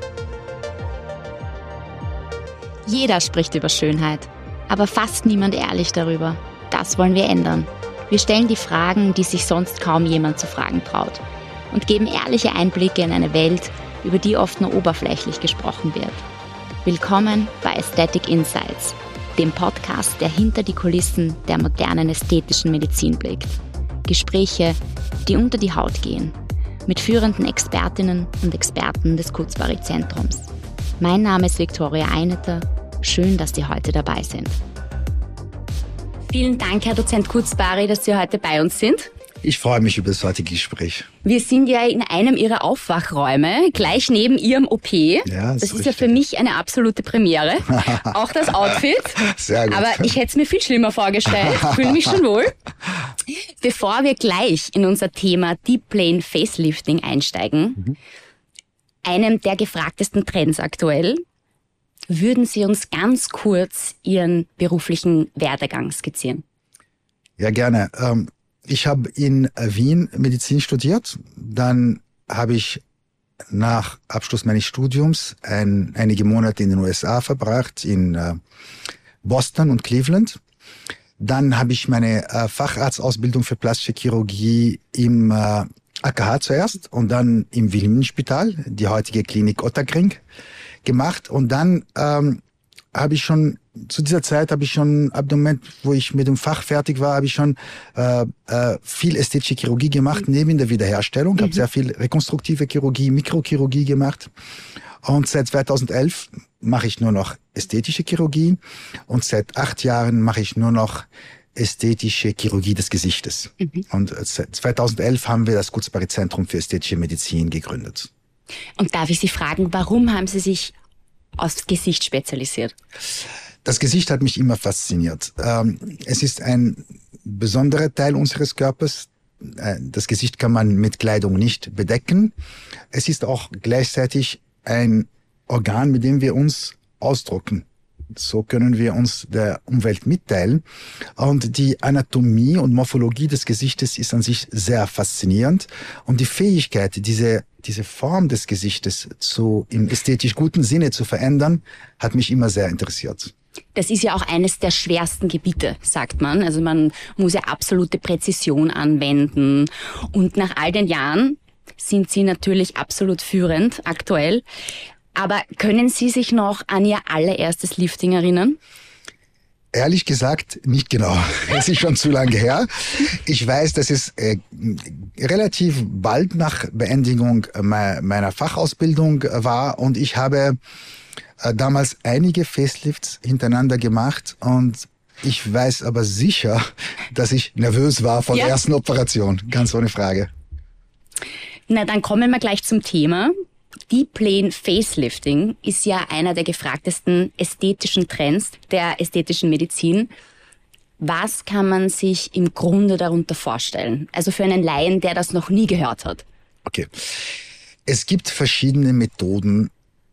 Jeder spricht über Schönheit, aber fast niemand ehrlich darüber. Das wollen wir ändern. Wir stellen die Fragen, die sich sonst kaum jemand zu fragen traut, und geben ehrliche Einblicke in eine Welt, über die oft nur oberflächlich gesprochen wird. Willkommen bei Aesthetic Insights, dem Podcast, der hinter die Kulissen der modernen ästhetischen Medizin blickt. Gespräche, die unter die Haut gehen, mit führenden Expertinnen und Experten des Kurzbari-Zentrums. Mein Name ist Viktoria Eineter. Schön, dass Sie heute dabei sind. Vielen Dank, Herr Dozent Kurzbari, dass Sie heute bei uns sind. Ich freue mich über das heutige Gespräch. Wir sind ja in einem Ihrer Aufwachräume, gleich neben Ihrem OP. Ja, das ist ja für mich eine absolute Premiere. Auch das Outfit. Sehr gut. Aber ich hätte es mir viel schlimmer vorgestellt. Fühle mich schon wohl. Bevor wir gleich in unser Thema Deep Plane Facelifting einsteigen, einem der gefragtesten Trends aktuell, würden Sie uns ganz kurz Ihren beruflichen Werdegang skizzieren? Ja, gerne. Ich habe in Wien Medizin studiert. Dann habe ich nach Abschluss meines Studiums einige Monate in den USA verbracht, in Boston und Cleveland. Dann habe ich meine Facharztausbildung für Plastische Chirurgie im AKH zuerst und dann im Wilhelminenspital, die heutige Klinik Ottakring, gemacht. Und dann zu dieser Zeit habe ich schon, ab dem Moment, wo ich mit dem Fach fertig war, habe ich schon viel ästhetische Chirurgie gemacht, neben der Wiederherstellung. Habe sehr viel rekonstruktive Chirurgie, Mikrochirurgie gemacht. Und seit 2011 mache ich nur noch ästhetische Chirurgie. Und seit 8 Jahren mache ich nur noch ästhetische Chirurgie des Gesichtes. Und seit 2011 haben wir das Kurzbari-Zentrum für ästhetische Medizin gegründet. Und darf ich Sie fragen, warum haben Sie sich aufs Gesicht spezialisiert? Das Gesicht hat mich immer fasziniert. Es ist ein besonderer Teil unseres Körpers. Das Gesicht kann man mit Kleidung nicht bedecken. Es ist auch gleichzeitig ein Organ, mit dem wir uns ausdrücken. So können wir uns der Umwelt mitteilen. Und die Anatomie und Morphologie des Gesichtes ist an sich sehr faszinierend. Und die Fähigkeit, diese Form des Gesichtes im ästhetisch guten Sinne zu verändern, hat mich immer sehr interessiert. Das ist ja auch eines der schwersten Gebiete, sagt man. Also man muss ja absolute Präzision anwenden. Und nach all den Jahren sind Sie natürlich absolut führend aktuell. Aber können Sie sich noch an Ihr allererstes Lifting erinnern? Ehrlich gesagt, nicht genau. Es ist schon zu lange her. Ich weiß, dass es relativ bald nach Beendigung meiner Fachausbildung war und ich habe damals einige Facelifts hintereinander gemacht und ich weiß aber sicher, dass ich nervös war vor der ersten Operation. Ganz ohne Frage. Na, dann kommen wir gleich zum Thema. Deep Plane Facelifting ist ja einer der gefragtesten ästhetischen Trends der ästhetischen Medizin. Was kann man sich im Grunde darunter vorstellen? Also für einen Laien, der das noch nie gehört hat. Okay. Es gibt verschiedene Methoden,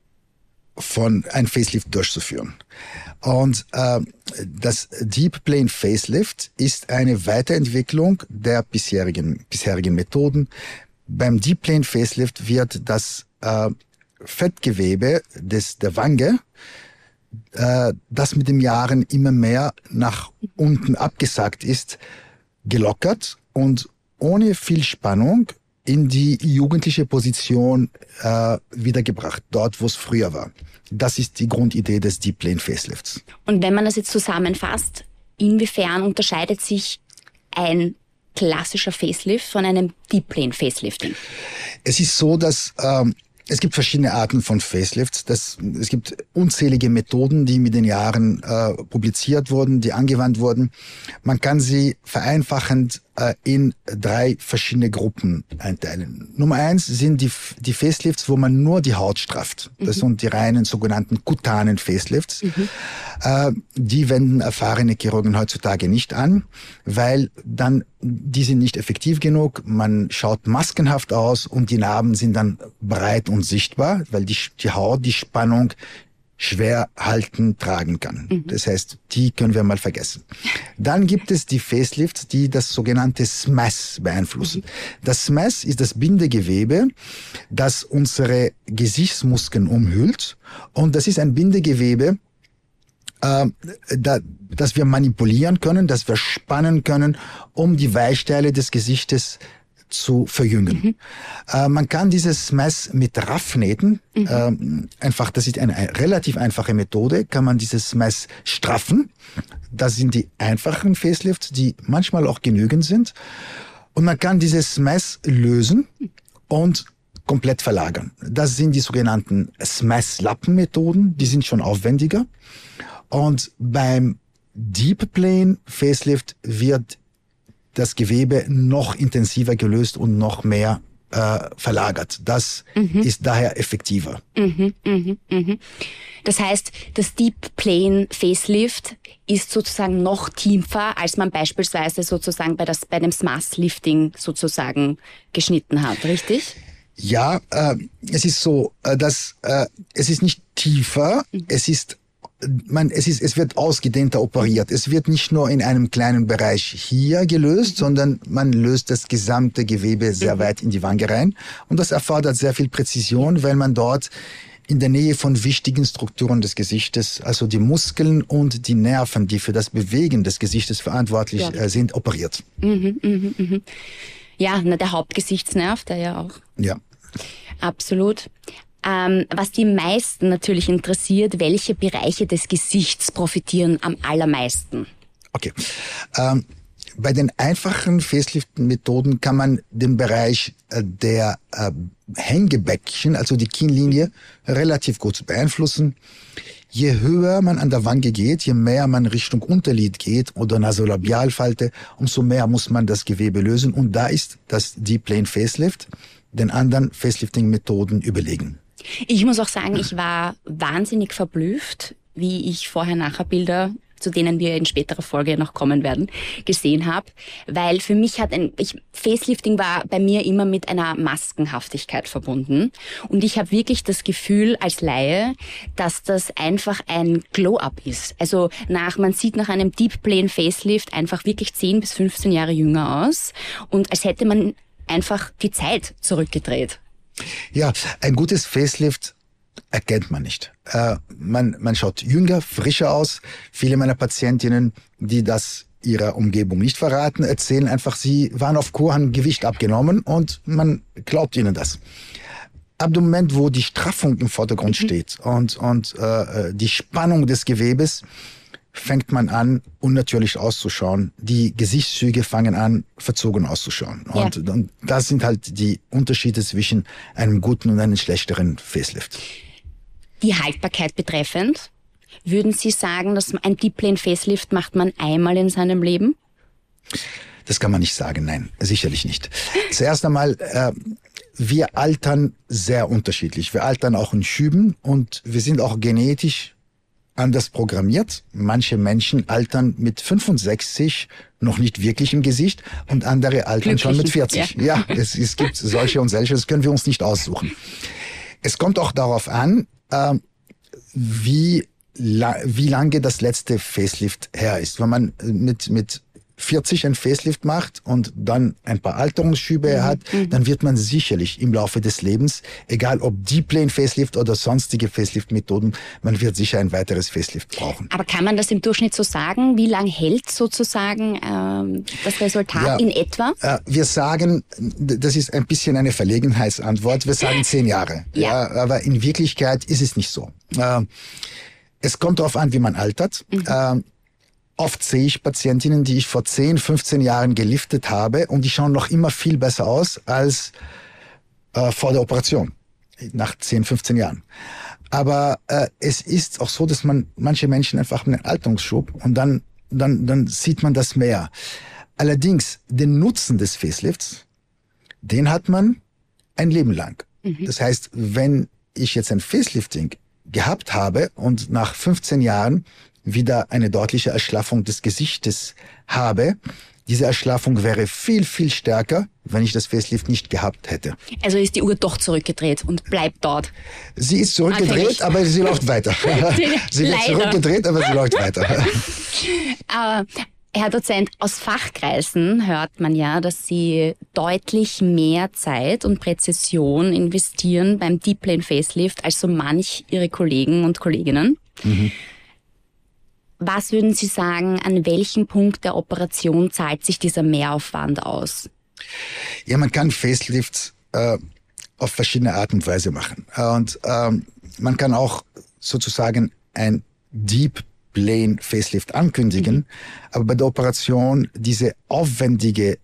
ein Facelift durchzuführen. Und das Deep Plane Facelift ist eine Weiterentwicklung der bisherigen Methoden. Beim Deep Plane Facelift wird das Fettgewebe der Wange, das mit den Jahren immer mehr nach unten abgesackt ist, gelockert und ohne viel Spannung in die jugendliche Position wiedergebracht, dort wo es früher war. Das ist die Grundidee des Deep Plane Facelifts. Und wenn man das jetzt zusammenfasst, inwiefern unterscheidet sich ein klassischer Facelift von einem Deep Plane Facelifting? Es ist so, dass es gibt verschiedene Arten von Facelifts. Es gibt unzählige Methoden, die mit den Jahren publiziert wurden, die angewandt wurden. Man kann sie vereinfachend in 3 verschiedene Gruppen einteilen. Nummer 1 sind die Facelifts, wo man nur die Haut strafft. Das sind die reinen sogenannten kutanen Facelifts. Die wenden erfahrene Chirurgen heutzutage nicht an, weil dann die sind nicht effektiv genug. Man schaut maskenhaft aus und die Narben sind dann breit und sichtbar, weil die Haut die Spannung schwer halten, tragen kann. Das heißt, die können wir mal vergessen. Dann gibt es die Facelifts, die das sogenannte SMAS beeinflussen. Das SMAS ist das Bindegewebe, das unsere Gesichtsmuskeln umhüllt. Und das ist ein Bindegewebe, das wir manipulieren können, das wir spannen können, um die Weichteile des Gesichtes zu verjüngen. Man kann dieses Mess mit Raffnähten, einfach, das ist eine relativ einfache Methode, kann man dieses Mess straffen. Das sind die einfachen Facelifts, die manchmal auch genügend sind. Und man kann dieses Mess lösen und komplett verlagern. Das sind die sogenannten Smash-Lappen-Methoden, die sind schon aufwendiger. Und beim Deep Plane Facelift wird das Gewebe noch intensiver gelöst und noch mehr verlagert. Das ist daher effektiver. Das heißt, das Deep Plane Facelift ist sozusagen noch tiefer, als man beispielsweise sozusagen bei dem Smash Lifting sozusagen geschnitten hat, richtig? Ja, es ist so, dass es ist nicht tiefer, es wird ausgedehnter operiert. Es wird nicht nur in einem kleinen Bereich hier gelöst, sondern man löst das gesamte Gewebe sehr weit in die Wange rein. Und das erfordert sehr viel Präzision, weil man dort in der Nähe von wichtigen Strukturen des Gesichtes, also die Muskeln und die Nerven, die für das Bewegen des Gesichtes verantwortlich sind, operiert. Ja, der Hauptgesichtsnerv, der ja auch. Ja. Absolut. Was die meisten natürlich interessiert, welche Bereiche des Gesichts profitieren am allermeisten? Okay. Bei den einfachen Facelift-Methoden kann man den Bereich der Hängebäckchen, also die Kinnlinie, relativ gut beeinflussen. Je höher man an der Wange geht, je mehr man Richtung Unterlid geht oder Nasolabialfalte, umso mehr muss man das Gewebe lösen. Und da ist das Deep Plane Facelift den anderen Facelifting-Methoden überlegen. Ich muss auch sagen, ich war wahnsinnig verblüfft, wie ich Vorher-Nachher-Bilder, zu denen wir in späterer Folge noch kommen werden, gesehen habe, weil für mich Facelifting war bei mir immer mit einer Maskenhaftigkeit verbunden und ich habe wirklich das Gefühl als Laie, dass das einfach ein Glow-Up ist. Also man sieht nach einem Deep Plane Facelift einfach wirklich 10 bis 15 Jahre jünger aus und als hätte man einfach die Zeit zurückgedreht. Ja, ein gutes Facelift erkennt man nicht. Man schaut jünger, frischer aus. Viele meiner Patientinnen, die das ihrer Umgebung nicht verraten, erzählen einfach, sie waren auf Kur, haben Gewicht abgenommen und man glaubt ihnen das. Ab dem Moment, wo die Straffung im Vordergrund steht und die Spannung des Gewebes, fängt man an, unnatürlich auszuschauen. Die Gesichtszüge fangen an, verzogen auszuschauen. Ja. Und das sind halt die Unterschiede zwischen einem guten und einem schlechteren Facelift. Die Haltbarkeit betreffend, würden Sie sagen, dass ein Deep Plane Facelift macht man einmal in seinem Leben? Das kann man nicht sagen, nein, sicherlich nicht. Zuerst einmal, wir altern sehr unterschiedlich. Wir altern auch in Schüben und wir sind auch genetisch anders programmiert. Manche Menschen altern mit 65 noch nicht wirklich im Gesicht und andere altern schon mit 40. Ja, es gibt solche und solche, das können wir uns nicht aussuchen. Es kommt auch darauf an, wie lange das letzte Facelift her ist. Wenn man mit 40 ein Facelift macht und dann ein paar Alterungsschübe hat, dann wird man sicherlich im Laufe des Lebens, egal ob Deep Plane Facelift oder sonstige Facelift-Methoden, man wird sicher ein weiteres Facelift brauchen. Aber kann man das im Durchschnitt so sagen? Wie lang hält sozusagen das Resultat in etwa? Wir sagen, das ist ein bisschen eine Verlegenheitsantwort, wir sagen 10 Jahre. Ja, aber in Wirklichkeit ist es nicht so. Es kommt darauf an, wie man altert. Oft sehe ich Patientinnen, die ich vor 10, 15 Jahren geliftet habe und die schauen noch immer viel besser aus als vor der Operation, nach 10, 15 Jahren. Aber es ist auch so, dass manche Menschen einfach einen Alterungsschub und dann sieht man das mehr. Allerdings, den Nutzen des Facelifts, den hat man ein Leben lang. Das heißt, wenn ich jetzt ein Facelifting gehabt habe und nach 15 Jahren wieder eine deutliche Erschlaffung des Gesichtes habe, Diese Erschlaffung wäre viel, viel stärker, wenn ich das Facelift nicht gehabt hätte. Also ist die Uhr doch zurückgedreht und bleibt dort. Sie ist zurückgedreht, aber sie läuft weiter. Sie wird zurückgedreht, aber sie läuft weiter. Herr Dozent, aus Fachkreisen hört man ja, dass Sie deutlich mehr Zeit und Präzision investieren beim Deep Plane Facelift als so manch Ihre Kollegen und Kolleginnen. Mhm. Was würden Sie sagen, an welchem Punkt der Operation zahlt sich dieser Mehraufwand aus? Ja, man kann Facelifts auf verschiedene Art und Weise machen. Und man kann auch sozusagen ein Deep Plane Facelift ankündigen, aber bei der Operation diese aufwendige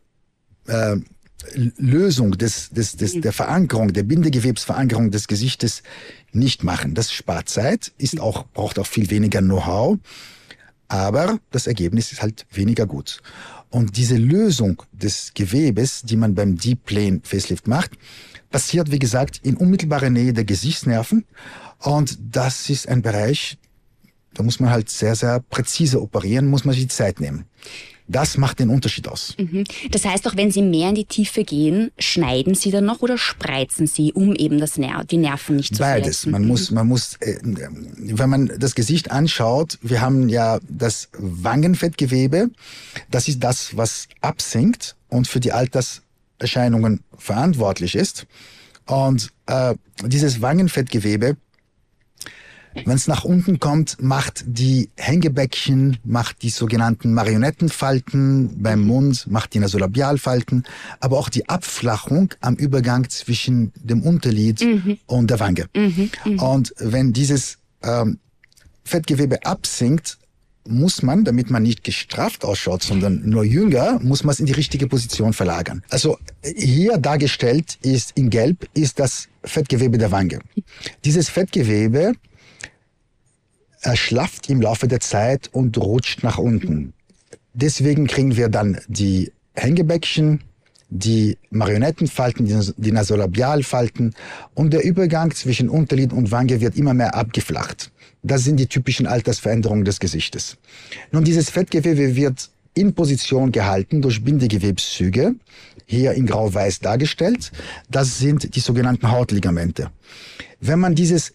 Lösung der Verankerung, der Bindegewebsverankerung des Gesichtes nicht machen. Das spart Zeit, braucht auch viel weniger Know-how, aber das Ergebnis ist halt weniger gut. Und diese Lösung des Gewebes, die man beim Deep Plane Facelift macht, passiert, wie gesagt, in unmittelbarer Nähe der Gesichtsnerven. Und das ist ein Bereich, da muss man halt sehr, sehr präzise operieren, muss man sich die Zeit nehmen. Das macht den Unterschied aus. Das heißt, auch wenn Sie mehr in die Tiefe gehen, schneiden Sie dann noch oder spreizen Sie, um eben die Nerven nicht zu verletzen? Beides. Man muss, wenn man das Gesicht anschaut, wir haben ja das Wangenfettgewebe, das ist das, was absinkt und für die Alterserscheinungen verantwortlich ist. Und dieses Wangenfettgewebe, wenn es nach unten kommt, macht die Hängebäckchen, macht die sogenannten Marionettenfalten beim Mund, macht die Nasolabialfalten, aber auch die Abflachung am Übergang zwischen dem Unterlid und der Wange. Und wenn dieses Fettgewebe absinkt, muss man, damit man nicht gestrafft ausschaut, sondern nur jünger, muss man es in die richtige Position verlagern. Also hier dargestellt ist in Gelb ist das Fettgewebe der Wange. Dieses Fettgewebe erschlafft im Laufe der Zeit und rutscht nach unten. Deswegen kriegen wir dann die Hängebäckchen, die Marionettenfalten, die Nasolabialfalten und der Übergang zwischen Unterlid und Wange wird immer mehr abgeflacht. Das sind die typischen Altersveränderungen des Gesichtes. Nun, dieses Fettgewebe wird in Position gehalten durch Bindegewebszüge, hier in grau-weiß dargestellt. Das sind die sogenannten Hautligamente. Wenn man dieses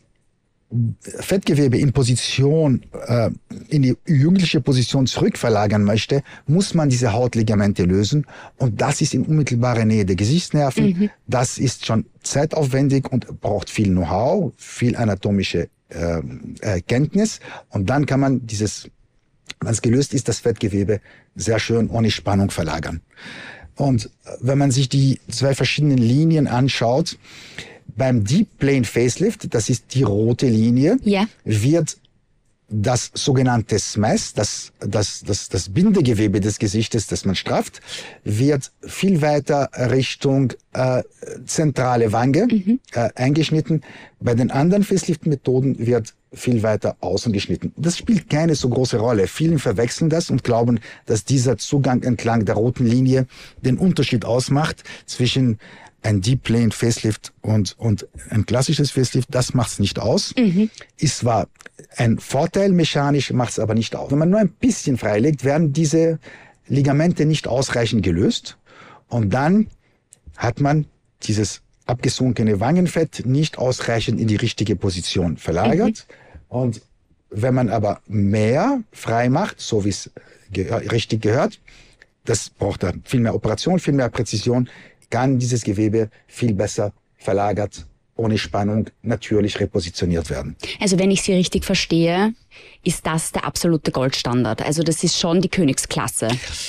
Fettgewebe in Position, in die jüngliche Position zurückverlagern möchte, muss man diese Hautligamente lösen. Und das ist in unmittelbarer Nähe der Gesichtsnerven. Das ist schon zeitaufwendig und braucht viel Know-how, viel anatomische Kenntnis. Und dann kann man wenn es gelöst ist, das Fettgewebe sehr schön ohne Spannung verlagern. Und wenn man sich die zwei verschiedenen Linien anschaut, beim Deep Plane Facelift, das ist die rote Linie, wird das sogenannte SMES, das Bindegewebe des Gesichtes, das man strafft, wird viel weiter Richtung zentrale Wange eingeschnitten. Bei den anderen Facelift-Methoden wird viel weiter außen geschnitten. Das spielt keine so große Rolle. Vielen verwechseln das und glauben, dass dieser Zugang entlang der roten Linie den Unterschied ausmacht zwischen ein Deep Plane Facelift und ein klassisches Facelift. Das macht's nicht aus. Ist zwar ein Vorteil mechanisch, macht's aber nicht aus. Wenn man nur ein bisschen freilegt, werden diese Ligamente nicht ausreichend gelöst und dann hat man dieses abgesunkene Wangenfett nicht ausreichend in die richtige Position verlagert. Und wenn man aber mehr frei macht, so wie es richtig gehört, das braucht dann viel mehr Operation, viel mehr Präzision, kann dieses Gewebe viel besser verlagert, ohne Spannung, natürlich repositioniert werden. Also wenn ich Sie richtig verstehe, ist das der absolute Goldstandard. Also das ist schon die Königsklasse.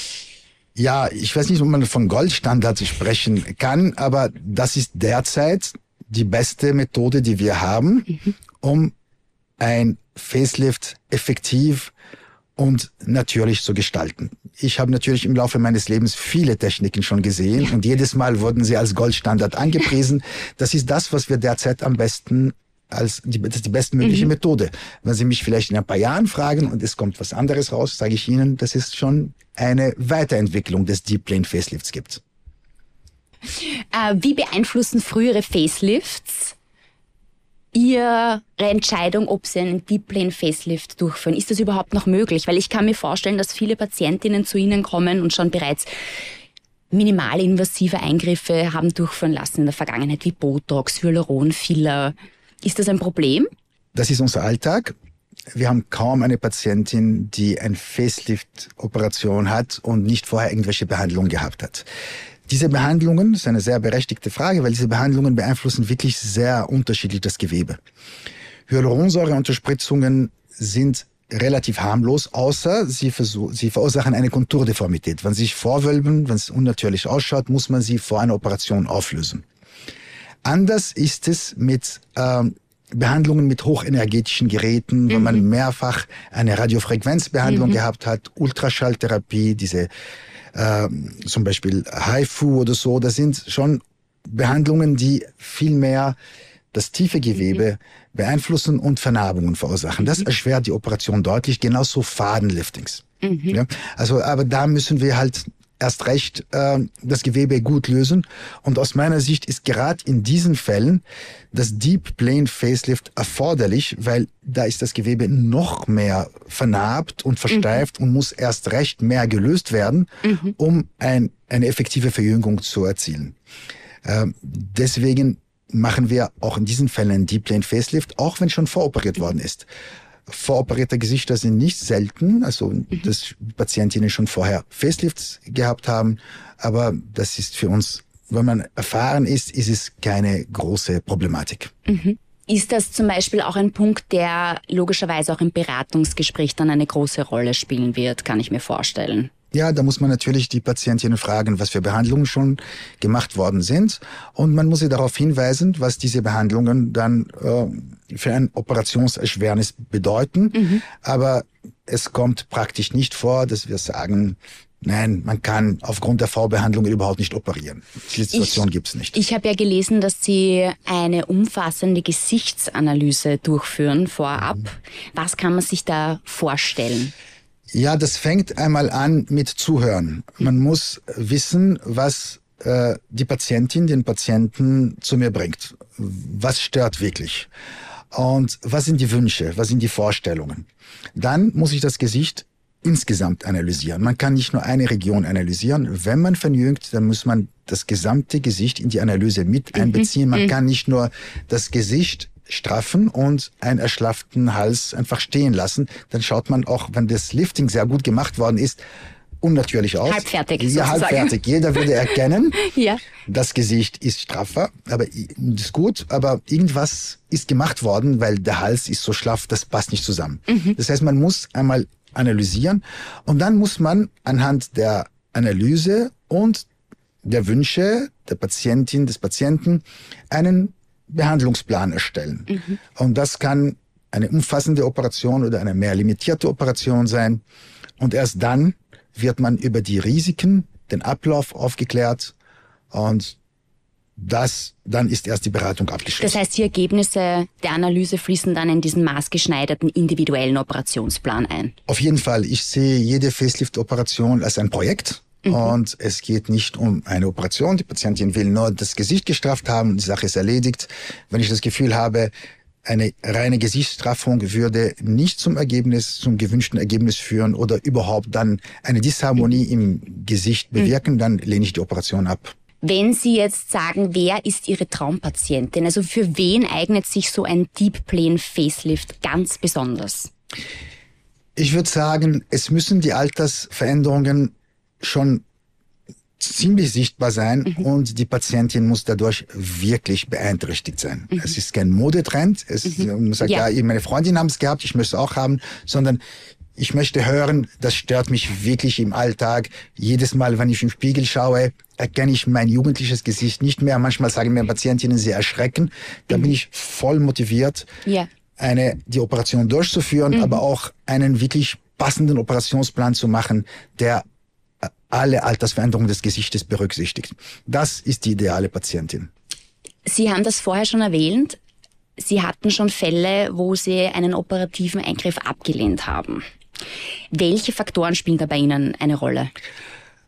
Ja, ich weiß nicht, ob man von Goldstandard sprechen kann, aber das ist derzeit die beste Methode, die wir haben, um ein Facelift effektiv und natürlich zu gestalten. Ich habe natürlich im Laufe meines Lebens viele Techniken schon gesehen und jedes Mal wurden sie als Goldstandard angepriesen. Das ist das, was wir derzeit am besten das ist die bestmögliche Methode. Wenn Sie mich vielleicht in ein paar Jahren fragen und es kommt was anderes raus, sage ich Ihnen, dass es schon eine Weiterentwicklung des Deep Plane Facelifts gibt. Wie beeinflussen frühere Facelifts Ihre Entscheidung, ob Sie einen Deep Plane Facelift durchführen? Ist das überhaupt noch möglich? Weil ich kann mir vorstellen, dass viele Patientinnen zu Ihnen kommen und schon bereits minimalinvasive Eingriffe haben durchführen lassen in der Vergangenheit, wie Botox, Hyaluronfiller. Ist das ein Problem? Das ist unser Alltag. Wir haben kaum eine Patientin, die eine Facelift-Operation hat und nicht vorher irgendwelche Behandlungen gehabt hat. Diese Behandlungen, das ist eine sehr berechtigte Frage, weil diese Behandlungen beeinflussen wirklich sehr unterschiedlich das Gewebe. Hyaluronsäureunterspritzungen sind relativ harmlos, außer sie verursachen eine Konturdeformität. Wenn sie sich vorwölben, wenn es unnatürlich ausschaut, muss man sie vor einer Operation auflösen. Anders ist es mit Behandlungen mit hochenergetischen Geräten, wenn man mehrfach eine Radiofrequenzbehandlung gehabt hat, Ultraschalltherapie, diese zum Beispiel HIFU oder so, das sind schon Behandlungen, die viel mehr das tiefe Gewebe beeinflussen und Vernarbungen verursachen. Das erschwert die Operation deutlich, genauso Fadenliftings. Ja, also, aber da müssen wir halt erst recht das Gewebe gut lösen. Und aus meiner Sicht ist gerade in diesen Fällen das Deep Plane Facelift erforderlich, weil da ist das Gewebe noch mehr vernarbt und versteift und muss erst recht mehr gelöst werden, um eine effektive Verjüngung zu erzielen. Deswegen machen wir auch in diesen Fällen einen Deep Plane Facelift, auch wenn schon voroperiert worden ist. Voroperierte Gesichter sind nicht selten, also dass Patientinnen schon vorher Facelifts gehabt haben, aber das ist für uns, wenn man erfahren ist es keine große Problematik. Ist das zum Beispiel auch ein Punkt, der logischerweise auch im Beratungsgespräch dann eine große Rolle spielen wird, kann ich mir vorstellen? Ja, da muss man natürlich die Patientinnen fragen, was für Behandlungen schon gemacht worden sind. Und man muss sie darauf hinweisen, was diese Behandlungen dann für ein Operationserschwernis bedeuten. Aber es kommt praktisch nicht vor, dass wir sagen, nein, man kann aufgrund der Vorbehandlung überhaupt nicht operieren. Die Situation gibt's nicht. Ich habe ja gelesen, dass Sie eine umfassende Gesichtsanalyse durchführen vorab. Was kann man sich da vorstellen? Ja, das fängt einmal an mit Zuhören. Man muss wissen, was die Patientin, den Patienten zu mir bringt. Was stört wirklich? Und was sind die Wünsche? Was sind die Vorstellungen? Dann muss ich das Gesicht insgesamt analysieren. Man kann nicht nur eine Region analysieren. Wenn man verjüngt, dann muss man das gesamte Gesicht in die Analyse mit einbeziehen. Man kann nicht nur das Gesicht straffen und einen erschlafften Hals einfach stehen lassen. Dann schaut man auch, wenn das Lifting sehr gut gemacht worden ist, unnatürlich aus. Halbfertig Ja, sozusagen. halbfertig. Jeder würde erkennen, Ja. das Gesicht ist straffer, aber ist gut, aber irgendwas ist gemacht worden, weil der Hals ist so schlaff, das passt nicht zusammen. Das heißt, man muss einmal analysieren und dann muss man anhand der Analyse und der Wünsche der Patientin, des Patienten einen Behandlungsplan erstellen. Und das kann eine umfassende Operation oder eine mehr limitierte Operation sein. Und erst dann wird man über die Risiken, den Ablauf aufgeklärt und dann ist erst die Beratung abgeschlossen. Das heißt, die Ergebnisse der Analyse fließen dann in diesen maßgeschneiderten individuellen Operationsplan ein? Auf jeden Fall. Ich sehe jede Facelift-Operation als ein Projekt. Und es geht nicht um eine Operation. Die Patientin will nur das Gesicht gestrafft haben. Die Sache ist erledigt. Wenn ich das Gefühl habe, eine reine Gesichtsstraffung würde nicht zum gewünschten Ergebnis führen oder überhaupt dann eine Disharmonie im Gesicht bewirken, dann lehne ich die Operation ab. Wenn Sie jetzt sagen, wer ist Ihre Traumpatientin? Also für wen eignet sich so ein Deep Plane Facelift ganz besonders? Ich würde sagen, es müssen die Altersveränderungen schon ziemlich sichtbar sein und die Patientin muss dadurch wirklich beeinträchtigt sein. Es ist kein Modetrend. Man sagt, ja, meine Freundin haben es gehabt, ich möchte es auch haben, sondern ich möchte hören, das stört mich wirklich im Alltag. Jedes Mal, wenn ich im Spiegel schaue, erkenne ich mein jugendliches Gesicht nicht mehr. Manchmal sagen mir Patientinnen, sie erschrecken. Da bin ich voll motiviert, die Operation durchzuführen, aber auch einen wirklich passenden Operationsplan zu machen, der alle Altersveränderungen des Gesichtes berücksichtigt. Das ist die ideale Patientin. Sie haben das vorher schon erwähnt. Sie hatten schon Fälle, wo Sie einen operativen Eingriff abgelehnt haben. Welche Faktoren spielen da bei Ihnen eine Rolle?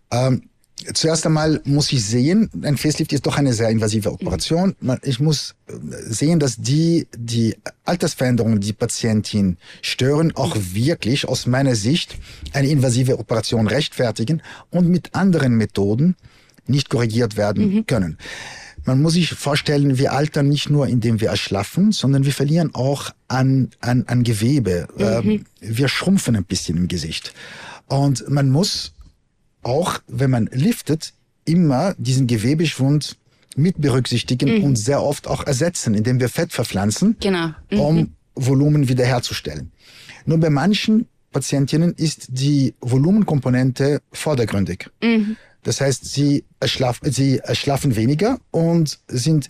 Zuerst einmal muss ich sehen, ein Facelift ist doch eine sehr invasive Operation. Ich muss sehen, dass die Altersveränderungen, die Patientin stören, auch wirklich aus meiner Sicht eine invasive Operation rechtfertigen und mit anderen Methoden nicht korrigiert werden können. Man muss sich vorstellen, wir altern nicht nur, indem wir erschlaffen, sondern wir verlieren auch an Gewebe. Wir schrumpfen ein bisschen im Gesicht. Und man muss auch, wenn man liftet, immer diesen Gewebeschwund mit berücksichtigen und sehr oft auch ersetzen, indem wir Fett verpflanzen, um Volumen wiederherzustellen. Nur bei manchen Patientinnen ist die Volumenkomponente vordergründig. Das heißt, sie erschlafen weniger und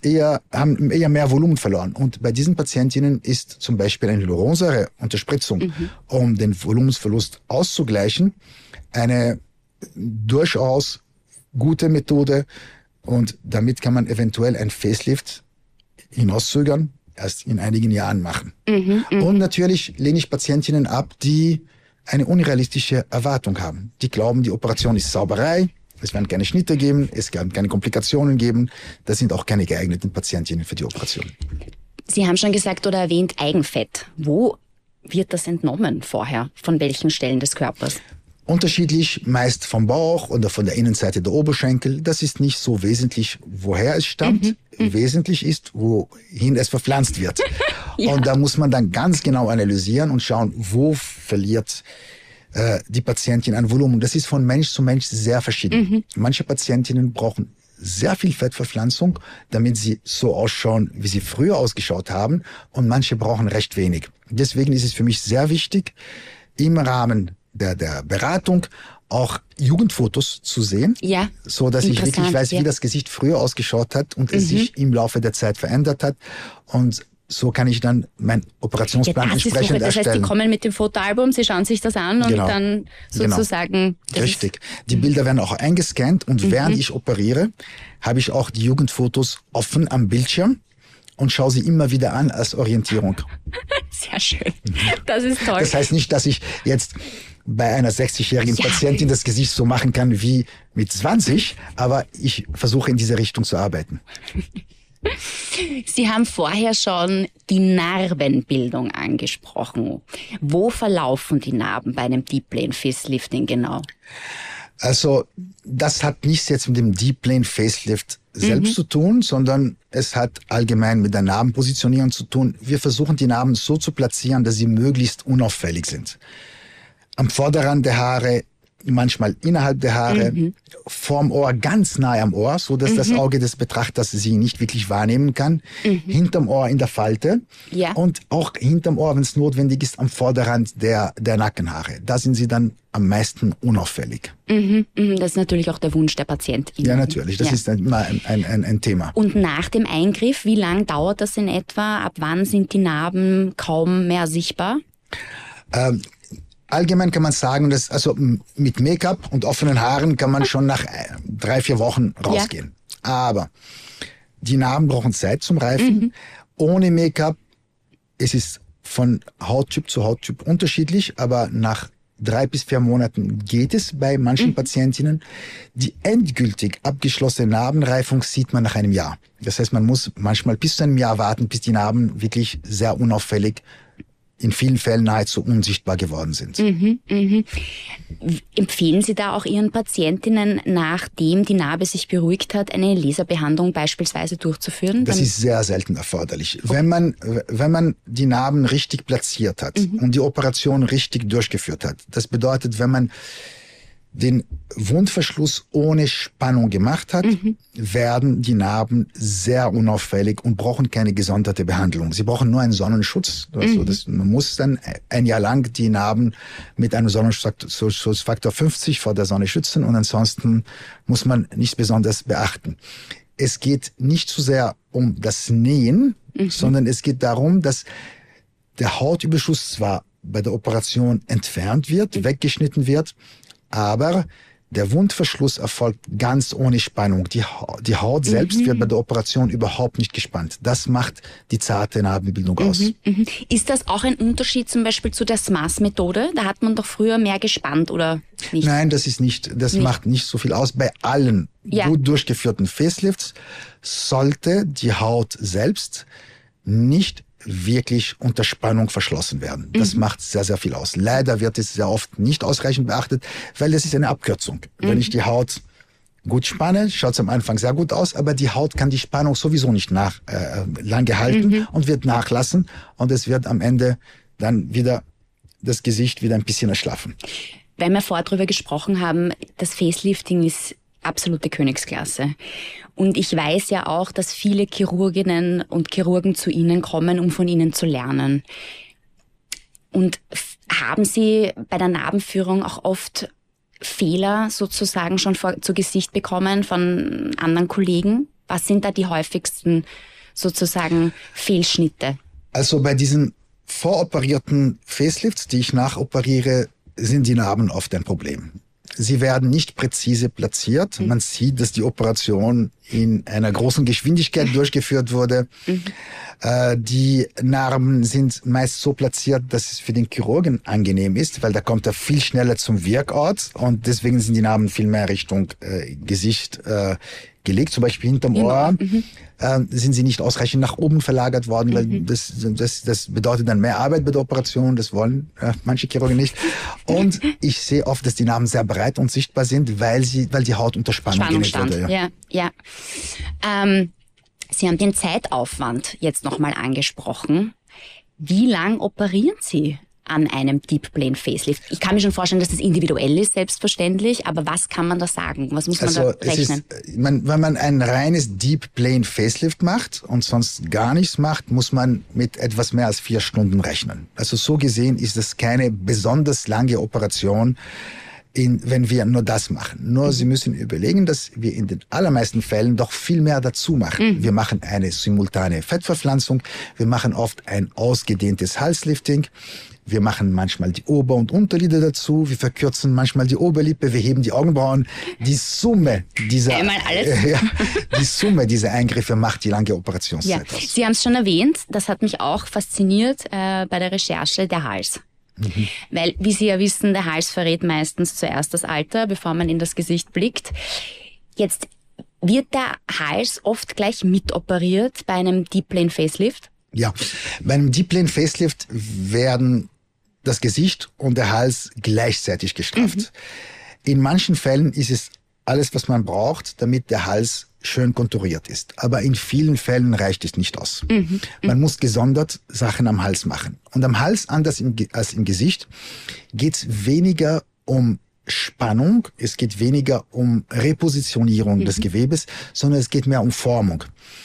haben eher mehr Volumen verloren. Und bei diesen Patientinnen ist zum Beispiel eine Hyaluronsäure-Unterspritzung, um den Volumensverlust auszugleichen, eine durchaus gute Methode. Und damit kann man eventuell ein Facelift hinauszögern, erst in einigen Jahren machen. Und natürlich lehne ich Patientinnen ab, die eine unrealistische Erwartung haben. Die glauben, die Operation ist Sauberei, es werden keine Schnitte geben, es werden keine Komplikationen geben. Das sind auch keine geeigneten Patientinnen für die Operation. Sie haben schon gesagt oder erwähnt Eigenfett. Wo wird das entnommen vorher? Von welchen Stellen des Körpers? Unterschiedlich, meist vom Bauch oder von der Innenseite der Oberschenkel. Das ist nicht so wesentlich, woher es stammt. Wesentlich ist, wohin es verpflanzt wird. Ja. Und da muss man dann ganz genau analysieren und schauen, wo verliert die Patientin an Volumen. Das ist von Mensch zu Mensch sehr verschieden. Manche Patientinnen brauchen sehr viel Fettverpflanzung, damit sie so ausschauen, wie sie früher ausgeschaut haben. Und manche brauchen recht wenig. Deswegen ist es für mich sehr wichtig, im Rahmen der Beratung auch Jugendfotos zu sehen, so dass ich wirklich weiß, wie das Gesicht früher ausgeschaut hat und es sich im Laufe der Zeit verändert hat. Und so kann ich dann meinen Operationsplan entsprechend erstellen. Das heißt, Sie kommen mit dem Fotoalbum, Sie schauen sich das an und dann sozusagen... Richtig. Die Bilder werden auch eingescannt und während ich operiere, habe ich auch die Jugendfotos offen am Bildschirm und schaue sie immer wieder an als Orientierung. Sehr schön. Das ist toll. Das heißt nicht, dass ich jetzt bei einer 60-jährigen Patientin das Gesicht so machen kann wie mit 20, aber ich versuche in diese Richtung zu arbeiten. Sie haben vorher schon die Narbenbildung angesprochen. Wo verlaufen die Narben bei einem Deep Plane Facelifting genau? Also das hat nichts jetzt mit dem Deep Plane Facelift selbst zu tun, sondern es hat allgemein mit der Narbenpositionierung zu tun. Wir versuchen die Narben so zu platzieren, dass sie möglichst unauffällig sind. Am Vorderrand der Haare, manchmal innerhalb der Haare, vorm Ohr, ganz nahe am Ohr, so dass das Auge des Betrachters sie nicht wirklich wahrnehmen kann. Hinterm Ohr in der Falte und auch hinterm Ohr, wenn es notwendig ist, am Vorderrand der Nackenhaare. Da sind sie dann am meisten unauffällig. Das ist natürlich auch der Wunsch der Patientin. Ja, natürlich. Das ist immer ein Thema. Und nach dem Eingriff, wie lang dauert das in etwa? Ab wann sind die Narben kaum mehr sichtbar? Allgemein kann man sagen, dass also mit Make-up und offenen Haaren kann man schon nach 3-4 Wochen rausgehen. Aber die Narben brauchen Zeit zum Reifen. Ohne Make-up, es ist von Hauttyp zu Hauttyp unterschiedlich, aber nach 3 bis 4 Monaten geht es bei manchen Patientinnen. Die endgültig abgeschlossene Narbenreifung sieht man nach einem Jahr. Das heißt, man muss manchmal bis zu einem Jahr warten, bis die Narben wirklich sehr unauffällig, in vielen Fällen nahezu unsichtbar geworden sind. Empfehlen Sie da auch Ihren Patientinnen, nachdem die Narbe sich beruhigt hat, eine Laserbehandlung beispielsweise durchzuführen? Das ist sehr selten erforderlich. Okay. Wenn man die Narben richtig platziert hat und die Operation richtig durchgeführt hat, das bedeutet, wenn man den Wundverschluss ohne Spannung gemacht hat, werden die Narben sehr unauffällig und brauchen keine gesonderte Behandlung. Sie brauchen nur einen Sonnenschutz. Also man muss dann ein Jahr lang die Narben mit einem Sonnenschutzfaktor 50 vor der Sonne schützen und ansonsten muss man nichts Besonderes beachten. Es geht nicht so sehr um das Nähen, sondern es geht darum, dass der Hautüberschuss zwar bei der Operation entfernt wird, weggeschnitten wird, aber Der Wundverschluss erfolgt ganz ohne Spannung. Die Haut selbst wird bei der Operation überhaupt nicht gespannt. Das macht die zarte Narbenbildung aus. Ist das auch ein Unterschied zum Beispiel zu der SMAS-Methode? Da hat man doch früher mehr gespannt, oder nicht? Nein, das macht nicht so viel aus. Bei allen gut durchgeführten Facelifts sollte die Haut selbst nicht wirklich unter Spannung verschlossen werden. Das macht sehr, sehr viel aus. Leider wird es sehr oft nicht ausreichend beachtet, weil das ist eine Abkürzung. Wenn ich die Haut gut spanne, schaut es am Anfang sehr gut aus, aber die Haut kann die Spannung sowieso nicht lange halten und wird nachlassen und es wird am Ende dann wieder das Gesicht wieder ein bisschen erschlaffen. Weil wir vorher drüber gesprochen haben, das Facelifting ist absolute Königsklasse. Und ich weiß ja auch, dass viele Chirurginnen und Chirurgen zu Ihnen kommen, um von Ihnen zu lernen. Und haben Sie bei der Narbenführung auch oft Fehler sozusagen schon zu Gesicht bekommen von anderen Kollegen? Was sind da die häufigsten sozusagen Fehlschnitte? Also bei diesen voroperierten Facelifts, die ich nachoperiere, sind die Narben oft ein Problem. Sie werden nicht präzise platziert. Man sieht, dass die Operation in einer großen Geschwindigkeit durchgeführt wurde. Die Narben sind meist so platziert, dass es für den Chirurgen angenehm ist, weil da kommt er viel schneller zum Wirkort und deswegen sind die Narben viel mehr Richtung Gesicht gelegt, zum Beispiel hinterm Ohr. Sind sie nicht ausreichend nach oben verlagert worden, weil das bedeutet dann mehr Arbeit bei der Operation, das wollen manche Chirurgen nicht. Und ich sehe oft, dass die Narben sehr breit und sichtbar sind, weil die Haut unter Spannung genäht wurde. Ja. Sie haben den Zeitaufwand jetzt nochmal angesprochen. Wie lang operieren Sie an einem Deep Plane Facelift? Ich kann mir schon vorstellen, dass das individuell ist, selbstverständlich, aber was kann man da sagen? Was muss man da rechnen? Wenn man ein reines Deep Plane Facelift macht und sonst gar nichts macht, muss man mit etwas mehr als 4 Stunden rechnen. Also so gesehen ist es keine besonders lange Operation, wenn wir nur das machen. Nur Sie müssen überlegen, dass wir in den allermeisten Fällen doch viel mehr dazu machen. Wir machen eine simultane Fettverpflanzung, wir machen oft ein ausgedehntes Halslifting, wir machen manchmal die Ober- und Unterlider dazu, wir verkürzen manchmal die Oberlippe, wir heben die Augenbrauen. Die Summe dieser Eingriffe macht die lange Operationszeit aus. Sie haben es schon erwähnt, das hat mich auch fasziniert bei der Recherche, der Hals. Weil, wie Sie ja wissen, der Hals verrät meistens zuerst das Alter, bevor man in das Gesicht blickt. Jetzt wird der Hals oft gleich mitoperiert bei einem Deep Plane Facelift? Ja, bei einem Deep Plane Facelift werden das Gesicht und der Hals gleichzeitig gestrafft. In manchen Fällen ist es alles, was man braucht, damit der Hals schön konturiert ist. Aber in vielen Fällen reicht es nicht aus. Man muss gesondert Sachen am Hals machen. Und am Hals, anders als im Gesicht, geht es weniger um Spannung, es geht weniger um Repositionierung des Gewebes, sondern es geht mehr um Formung.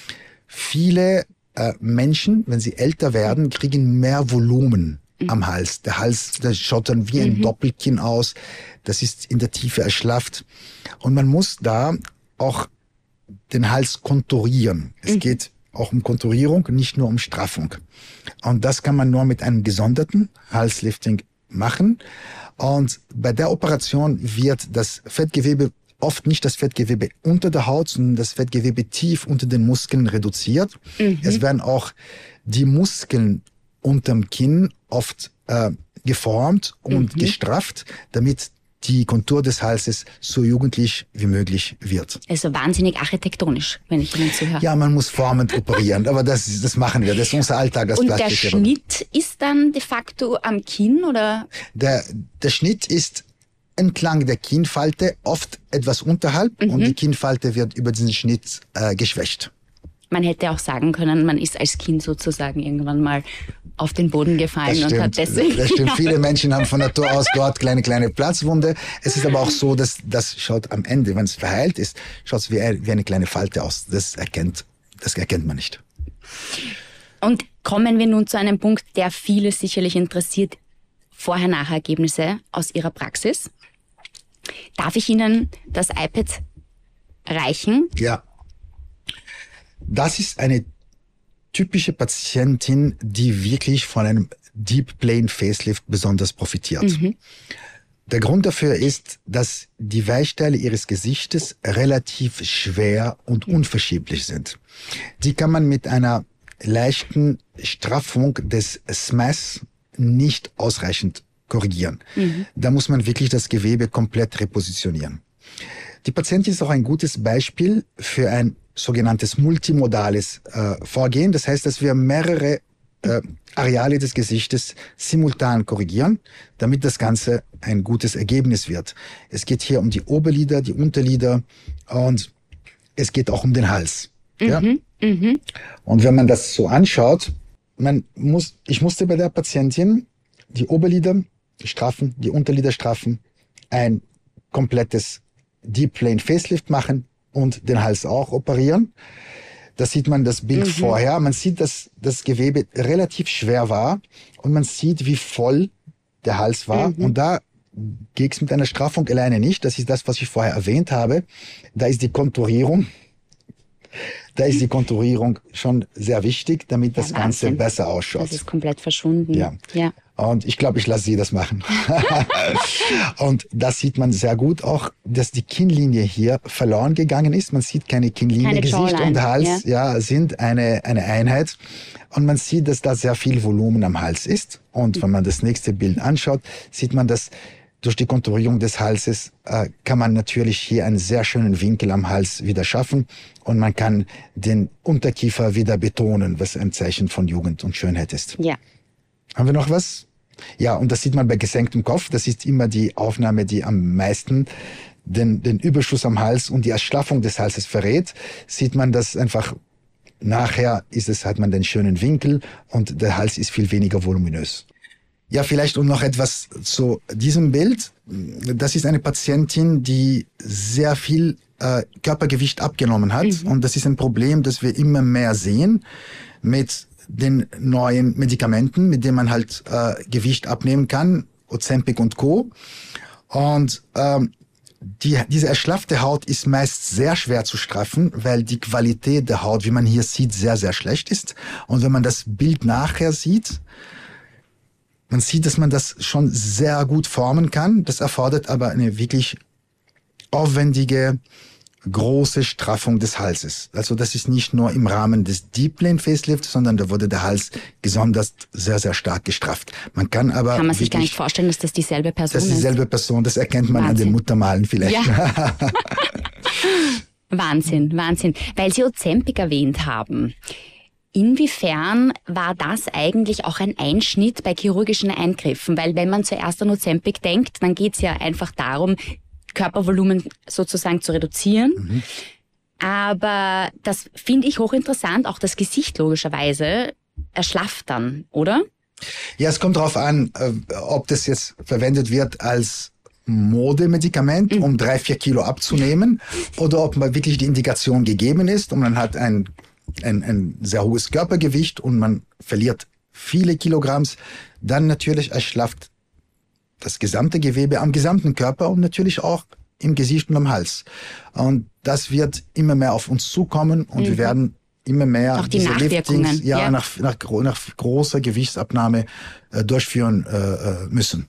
Viele Menschen, wenn sie älter werden, kriegen mehr Volumen am Hals. Der Hals, der schaut dann wie ein Doppelkinn aus. Das ist in der Tiefe erschlafft. Und man muss da auch den Hals konturieren. Es geht auch um Konturierung, nicht nur um Straffung. Und das kann man nur mit einem gesonderten Halslifting machen. Und bei der Operation wird das Fettgewebe, oft nicht das Fettgewebe unter der Haut, sondern das Fettgewebe tief unter den Muskeln reduziert. Es werden auch die Muskeln unterm Kinn oft geformt und gestrafft, damit die Kontur des Halses so jugendlich wie möglich wird. Also wahnsinnig architektonisch, wenn ich Ihnen zuhöre. Ja, man muss formend operieren, aber das machen wir. Das ist unser Alltag als Plastikchirurg. Und der Schnitt ist dann de facto am Kinn, oder? Der Schnitt ist entlang der Kinnfalte, oft etwas unterhalb, und die Kinnfalte wird über diesen Schnitt geschwächt. Man hätte auch sagen können, man ist als Kind sozusagen irgendwann mal auf den Boden gefallen und hat deswegen... Das stimmt. Viele Menschen haben von Natur aus dort kleine Platzwunde. Es ist aber auch so, dass das schaut am Ende, wenn es verheilt ist, schaut es wie eine kleine Falte aus. Das erkennt man nicht. Und kommen wir nun zu einem Punkt, der viele sicherlich interessiert. Vorher-Nachher-Ergebnisse aus Ihrer Praxis. Darf ich Ihnen das iPad reichen? Ja. Das ist eine typische Patientin, die wirklich von einem Deep Plane Facelift besonders profitiert. Der Grund dafür ist, dass die Weichteile ihres Gesichtes relativ schwer und unverschieblich sind. Die kann man mit einer leichten Straffung des Smiths nicht ausreichend korrigieren. Da muss man wirklich das Gewebe komplett repositionieren. Die Patientin ist auch ein gutes Beispiel für ein sogenanntes multimodales Vorgehen. Das heißt, dass wir mehrere Areale des Gesichtes simultan korrigieren, damit das Ganze ein gutes Ergebnis wird. Es geht hier um die Oberlider, die Unterlider und es geht auch um den Hals. Ja? Und wenn man das so anschaut, ich musste bei der Patientin die Oberlider straffen, die Unterlider straffen, ein komplettes Deep Plane Facelift machen und den Hals auch operieren. Da sieht man das Bild vorher. Man sieht, dass das Gewebe relativ schwer war und man sieht, wie voll der Hals war. Und da geht es mit einer Straffung alleine nicht. Das ist das, was ich vorher erwähnt habe. Da ist die Konturierung schon sehr wichtig, damit das Ganze besser ausschaut. Das ist komplett verschwunden. Ja. Und ich glaube, ich lasse sie das machen. Und das sieht man sehr gut auch, dass die Kinnlinie hier verloren gegangen ist. Man sieht keine Kinnlinie. Keine Gesicht Jawline, und Hals sind eine Einheit. Und man sieht, dass da sehr viel Volumen am Hals ist. Und wenn man das nächste Bild anschaut, sieht man, dass durch die Konturierung des Halses kann man natürlich hier einen sehr schönen Winkel am Hals wieder schaffen. Und man kann den Unterkiefer wieder betonen, was ein Zeichen von Jugend und Schönheit ist. Ja. Haben wir noch was? Ja, und das sieht man bei gesenktem Kopf. Das ist immer die Aufnahme, die am meisten den Überschuss am Hals und die Erschlaffung des Halses verrät. Sieht man das einfach, nachher hat man den schönen Winkel und der Hals ist viel weniger voluminös. Ja, vielleicht noch etwas zu diesem Bild. Das ist eine Patientin, die sehr viel Körpergewicht abgenommen hat. Und das ist ein Problem, das wir immer mehr sehen mit den neuen Medikamenten, mit denen man halt Gewicht abnehmen kann, Ozempic und Co. Und diese erschlaffte Haut ist meist sehr schwer zu straffen, weil die Qualität der Haut, wie man hier sieht, sehr, sehr schlecht ist. Und wenn man das Bild nachher sieht, man sieht, dass man das schon sehr gut formen kann. Das erfordert aber eine wirklich aufwendige, große Straffung des Halses. Also das ist nicht nur im Rahmen des Deep Plane Facelifts, sondern da wurde der Hals besonders sehr, sehr stark gestrafft. Kann man sich gar nicht vorstellen, dass das dieselbe Person ist. Das ist dieselbe Person, das erkennt man an den Muttermalen vielleicht. Ja. Wahnsinn. Weil Sie Ozempic erwähnt haben. Inwiefern war das eigentlich auch ein Einschnitt bei chirurgischen Eingriffen? Weil wenn man zuerst an Ozempic denkt, dann geht es ja einfach darum, Körpervolumen sozusagen zu reduzieren. Aber das finde ich hochinteressant, auch das Gesicht logischerweise erschlafft dann, oder? Ja, es kommt darauf an, ob das jetzt verwendet wird als Modemedikament, um 3-4 Kilo abzunehmen, oder ob mal wirklich die Indikation gegeben ist und man hat ein sehr hohes Körpergewicht und man verliert viele Kilogramms, dann natürlich erschlafft das gesamte Gewebe am gesamten Körper und natürlich auch im Gesicht und am Hals. Und das wird immer mehr auf uns zukommen und wir werden immer mehr auch die Nachwirkungen nach großer Gewichtsabnahme durchführen müssen.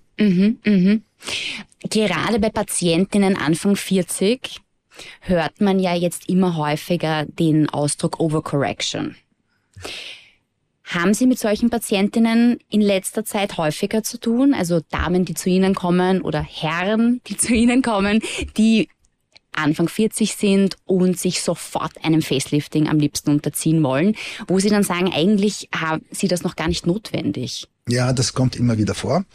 Gerade bei Patientinnen Anfang 40 hört man ja jetzt immer häufiger den Ausdruck Overcorrection. Haben Sie mit solchen Patientinnen in letzter Zeit häufiger zu tun? Also Damen, die zu Ihnen kommen oder Herren, die zu Ihnen kommen, die Anfang 40 sind und sich sofort einem Facelifting am liebsten unterziehen wollen, wo Sie dann sagen, eigentlich haben Sie das noch gar nicht notwendig. Ja, das kommt immer wieder vor.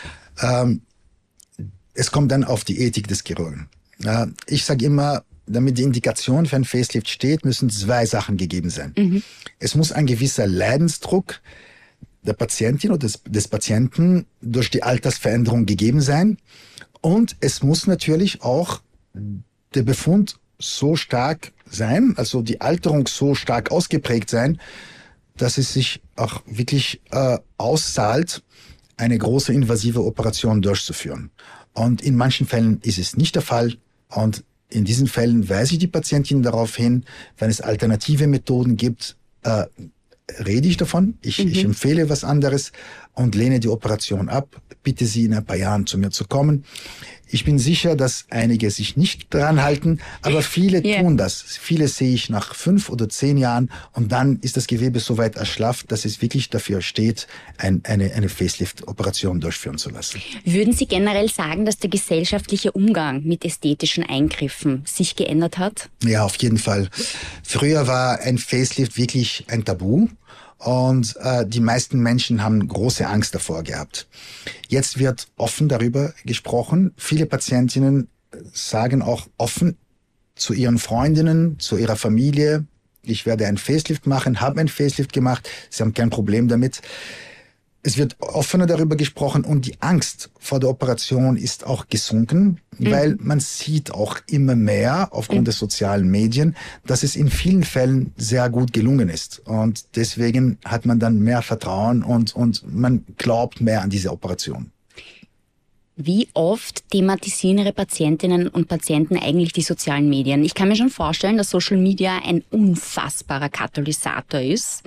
Es kommt dann auf die Ethik des Chirurgen. Ich sage immer, damit die Indikation für ein Facelift steht, müssen 2 Sachen gegeben sein. Es muss ein gewisser Leidensdruck der Patientin oder des Patienten durch die Altersveränderung gegeben sein. Und es muss natürlich auch der Befund so stark sein, also die Alterung so stark ausgeprägt sein, dass es sich auch wirklich auszahlt, eine große invasive Operation durchzuführen. Und in manchen Fällen ist es nicht der Fall. Und in diesen Fällen weise ich die Patientin darauf hin, wenn es alternative Methoden gibt, rede ich davon, ich empfehle was anderes und lehne die Operation ab, bitte Sie in ein paar Jahren zu mir zu kommen. Ich bin sicher, dass einige sich nicht dran halten, aber viele tun das. Viele sehe ich nach 5 oder 10 Jahren und dann ist das Gewebe so weit erschlafft, dass es wirklich dafür steht, eine Facelift-Operation durchführen zu lassen. Würden Sie generell sagen, dass der gesellschaftliche Umgang mit ästhetischen Eingriffen sich geändert hat? Ja, auf jeden Fall. Früher war ein Facelift wirklich ein Tabu. Und die meisten Menschen haben große Angst davor gehabt. Jetzt wird offen darüber gesprochen. Viele Patientinnen sagen auch offen zu ihren Freundinnen, zu ihrer Familie, ich werde einen Facelift machen, habe einen Facelift gemacht, sie haben kein Problem damit. Es wird offener darüber gesprochen und die Angst vor der Operation ist auch gesunken, weil man sieht auch immer mehr aufgrund der sozialen Medien, dass es in vielen Fällen sehr gut gelungen ist. Und deswegen hat man dann mehr Vertrauen und man glaubt mehr an diese Operation. Wie oft thematisieren Ihre Patientinnen und Patienten eigentlich die sozialen Medien? Ich kann mir schon vorstellen, dass Social Media ein unfassbarer Katalysator ist.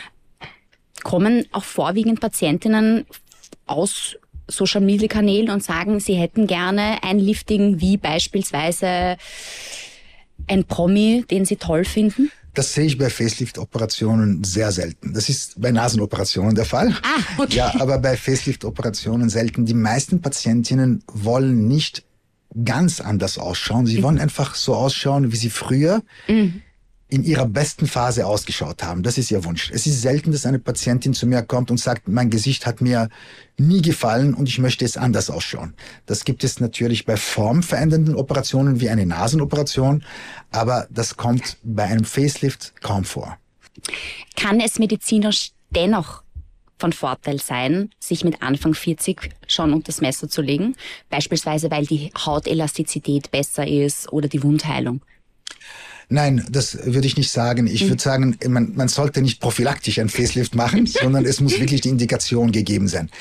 Kommen auch vorwiegend Patientinnen aus Social-Media-Kanälen und sagen, sie hätten gerne ein Lifting wie beispielsweise ein Promi, den sie toll finden? Das sehe ich bei Facelift-Operationen sehr selten. Das ist bei Nasenoperationen der Fall. Ah, okay. Ja, aber bei Facelift-Operationen selten. Die meisten Patientinnen wollen nicht ganz anders ausschauen. Sie wollen einfach so ausschauen, wie sie früher in ihrer besten Phase ausgeschaut haben. Das ist ihr Wunsch. Es ist selten, dass eine Patientin zu mir kommt und sagt, mein Gesicht hat mir nie gefallen und ich möchte es anders ausschauen. Das gibt es natürlich bei formverändernden Operationen wie eine Nasenoperation, aber das kommt bei einem Facelift kaum vor. Kann es medizinisch dennoch von Vorteil sein, sich mit Anfang 40 schon unter das Messer zu legen? Beispielsweise, weil die Hautelastizität besser ist oder die Wundheilung? Nein, das würde ich nicht sagen. Ich würde sagen, man sollte nicht prophylaktisch ein Facelift machen, sondern es muss wirklich die Indikation gegeben sein.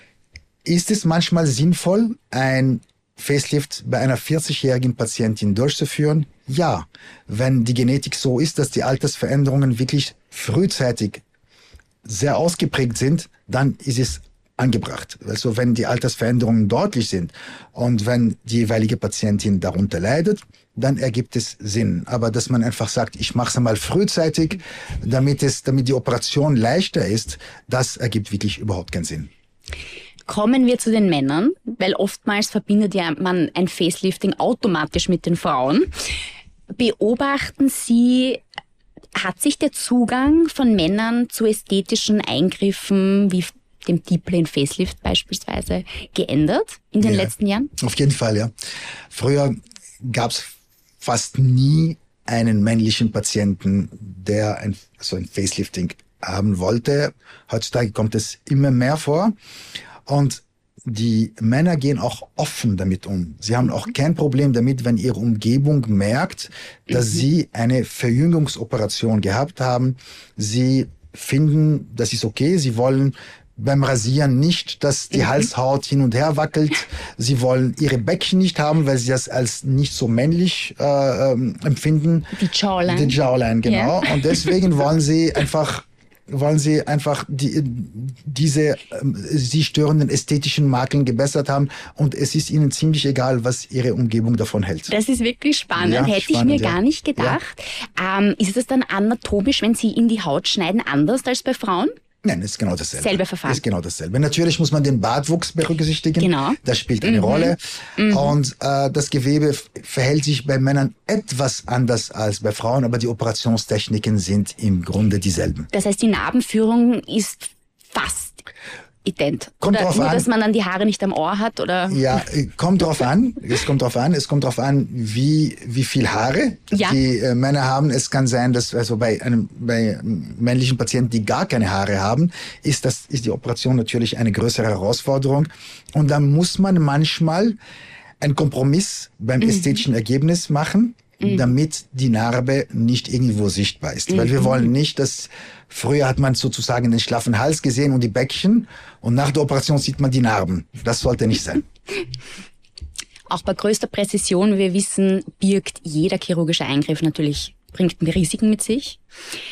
Ist es manchmal sinnvoll, ein Facelift bei einer 40-jährigen Patientin durchzuführen? Ja, wenn die Genetik so ist, dass die Altersveränderungen wirklich frühzeitig sehr ausgeprägt sind, dann ist es angebracht. Also wenn die Altersveränderungen deutlich sind und wenn die jeweilige Patientin darunter leidet, dann ergibt es Sinn. Aber dass man einfach sagt, ich mache es einmal frühzeitig, damit die Operation leichter ist, das ergibt wirklich überhaupt keinen Sinn. Kommen wir zu den Männern, weil oftmals verbindet ja man ein Facelifting automatisch mit den Frauen. Beobachten Sie, hat sich der Zugang von Männern zu ästhetischen Eingriffen wie dem Deep Plane Facelift beispielsweise geändert in den letzten Jahren? Auf jeden Fall, ja. Früher gab es fast nie einen männlichen Patienten, der ein Facelifting haben wollte. Heutzutage kommt es immer mehr vor und die Männer gehen auch offen damit um. Sie haben auch kein Problem damit, wenn ihre Umgebung merkt, dass sie eine Verjüngungsoperation gehabt haben. Sie finden, das ist okay. Sie wollen beim Rasieren nicht, dass die Halshaut hin und her wackelt. Sie wollen ihre Bäckchen nicht haben, weil sie das als nicht so männlich empfinden. Die Jawline. Die Jawline, genau. Yeah. Und deswegen wollen sie einfach diese sie störenden ästhetischen Makeln gebessert haben und es ist ihnen ziemlich egal, was ihre Umgebung davon hält. Das ist wirklich spannend. Ja, hätte ich mir gar nicht gedacht. Ja. Ist es dann anatomisch, wenn Sie in die Haut schneiden, anders als bei Frauen? Nein, ist genau dasselbe. Selbe Verfahren. Ist genau dasselbe. Natürlich muss man den Bartwuchs berücksichtigen. Genau. Das spielt eine Rolle. Und das Gewebe verhält sich bei Männern etwas anders als bei Frauen, aber die Operationstechniken sind im Grunde dieselben. Das heißt, die Narbenführung ist fast ident. Kommt oder drauf nur, an, dass man dann die Haare nicht am Ohr hat, oder? Ja, kommt drauf an. Es kommt drauf an, wie viel Haare die Männer haben. Es kann sein, dass also bei männlichen Patienten, die gar keine Haare haben, ist die Operation natürlich eine größere Herausforderung. Und da muss man manchmal einen Kompromiss beim ästhetischen Ergebnis machen, damit die Narbe nicht irgendwo sichtbar ist. Weil wir wollen nicht, dass früher hat man sozusagen den schlaffen Hals gesehen und die Bäckchen und nach der Operation sieht man die Narben. Das sollte nicht sein. Auch bei größter Präzision, wir wissen, birgt jeder chirurgische Eingriff natürlich, bringt Risiken mit sich.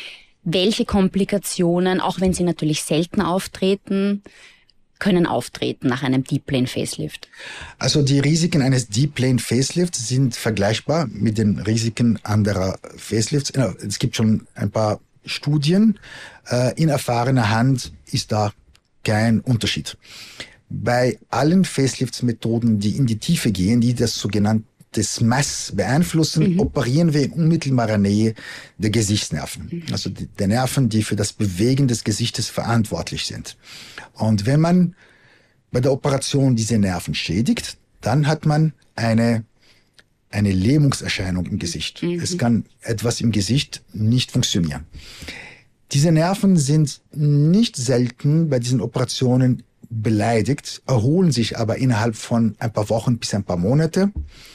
welche Komplikationen, auch wenn sie natürlich selten auftreten, können auftreten nach einem Deep Plane Facelift? Also die Risiken eines Deep Plane Facelifts sind vergleichbar mit den Risiken anderer Facelifts. Es gibt schon ein paar Studien. In erfahrener Hand ist da kein Unterschied. Bei allen Facelifts-Methoden, die in die Tiefe gehen, die das sogenannte SMAS beeinflussen, operieren wir in unmittelbarer Nähe der Gesichtsnerven. Also der Nerven, die für das Bewegen des Gesichtes verantwortlich sind. Und wenn man bei der Operation diese Nerven schädigt, dann hat man eine Lähmungserscheinung im Gesicht. Es kann etwas im Gesicht nicht funktionieren. Diese Nerven sind nicht selten bei diesen Operationen beleidigt, erholen sich aber innerhalb von ein paar Wochen bis ein paar Monate.